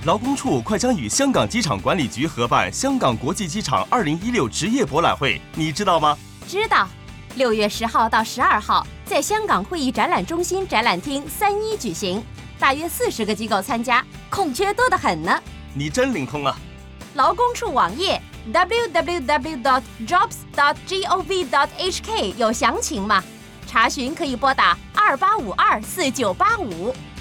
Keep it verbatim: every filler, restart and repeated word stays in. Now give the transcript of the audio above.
劳工处快将与香港机场管理局合办香港国际机场二零一六职业博览会，你知道吗？ 知道，六月十号到十二号在香港会议展览中心展览厅三一举行，大约四十个机构参加，空缺多得很呢。 你真灵通啊！ 劳工处网页 double-u double-u double-u dot jobs dot gov dot h k 有详情吗？查询可以拨打二八五二四九八五。